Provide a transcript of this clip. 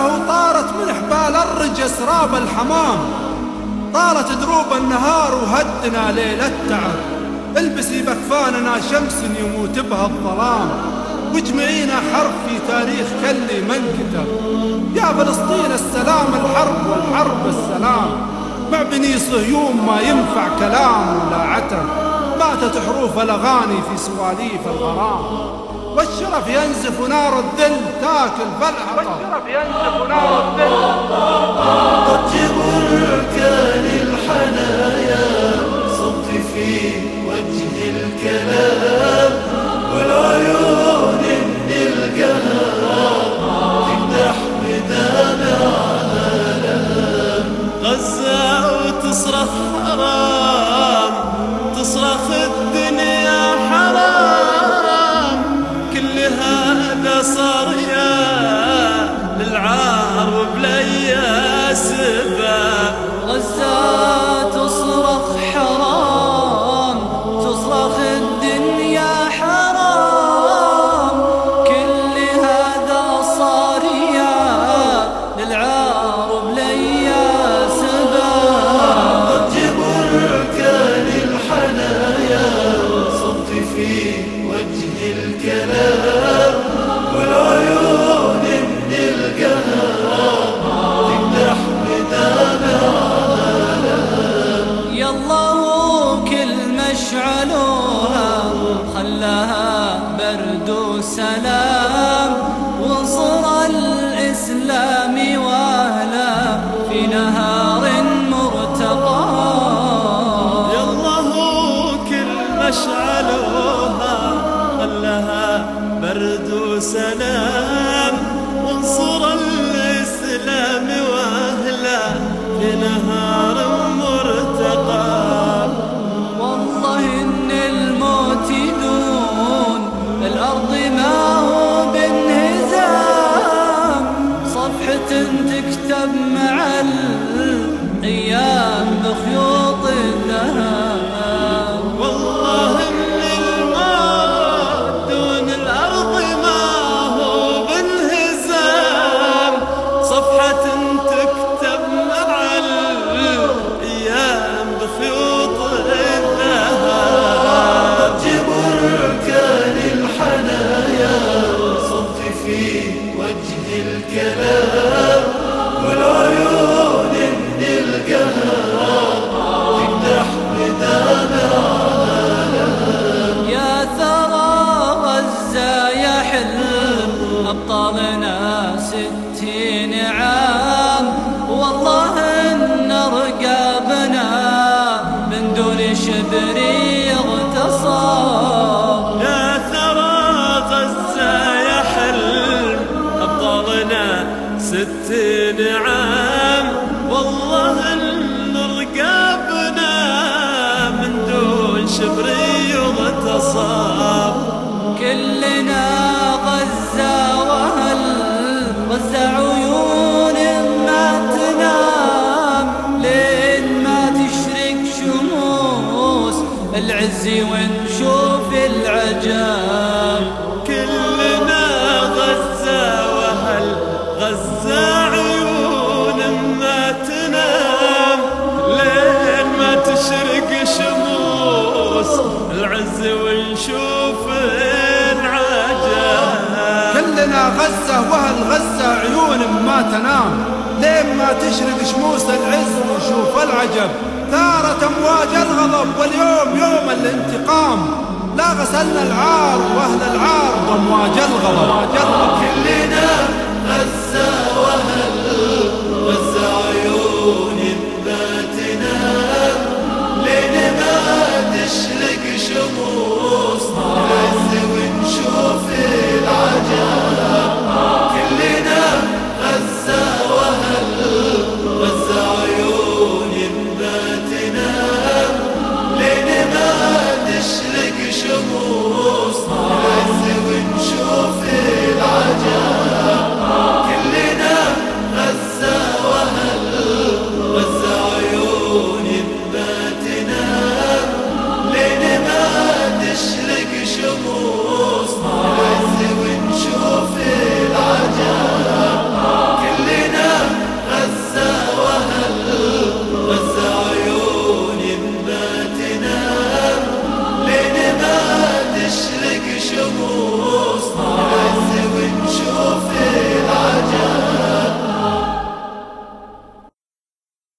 وطارت من حبال الرجس راب الحمام، طالت دروب النهار وهدنا ليل التعب، البسي بكفاننا شمس يموت بها الظلام، واجمعينا حرف في تاريخ كلي من كتب، يا فلسطين السلام الحرب والحرب السلام، مع بني صهيون ما ينفع كلام ولا عتب، ماتت حروف الأغاني في سواليف الغرام، والشرف ينزف نار الذل تاكل فالحطب، والشرف ينزف نار الذل. قد جبرك للحنايا صدق في وجه الكلام، والعيون القهر تمدح بدمع الآلام، غزة وتصرخ حرام، تصرخ الدنيا حرام، كل هذا صار يا للعار وبليا سباب، غزة تصرخ حرام، تصرخ الدنيا حرام، كل هذا صار يا للعار وبليا سباب. قد جبرك للحنايا صدق في وجه الكلام، والعيون من القهر تمدح بدمع الآلام، يالله وكل مشعلوها خلاها برد وسلام، وانصر الإسلام واهلا في نهار مرتقى، يالله كل مشعلوها خلاها برد وسلام، وانصر الإسلام واهلا في نهار مرتقى، والله إن الموت دون الأرض ما هو بانهزام، صفحة تكتب مع الأيام بخيوط الذهب، والله إن الموت دون الأرض ما هو بانهزام، صفحة تكتب مع الأيام بخيوط الذهب. جبرك للحنايا صدق في وجه الكلام، والعيون من القهر تمدح بدمع الآلام، يا ثرى غزة يا حلم أبطالنا 60 عام، والله إن رقابنا من دون شبر يغتصب، يا ثرى غزة يا حلم أبطالنا 60 عام، والله إن رقابنا من دون شبر يغتصب، كلنا غزة وهل غزة عيون ما تنام، لين ما تشرق شموس العز ونشوف العجاب، كلنا غزة وهل غزة عيون ما تنام، لين ما تشرق شموس العز ونشوف العجاب، كلنا غزة وهل غزة عيون ما تنام، لين ما تشرق شموس العز ونشوف العجب، ثارت أمواج الغضب واليوم يوم الانتقام، لا غسلنا العار وأهل العار بأمواج الغضب، كلنا غزة وهل غزة عيون ما تنام، لين ما تشرق شموس العز ونشوف العجب، كلنا غزة وهل غزة عيون ما تنام، لين ما تشرق شموس العز ونشوف العجب، كلنا عيون